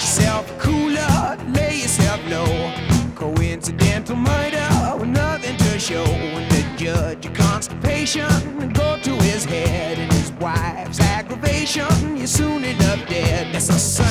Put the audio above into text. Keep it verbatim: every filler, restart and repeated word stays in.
yourself a cooler, lay yourself low. Coincidental murder with nothing to show. When the judge of constipation go to his head, and his wife's aggravation, you're soon enough dead. That's a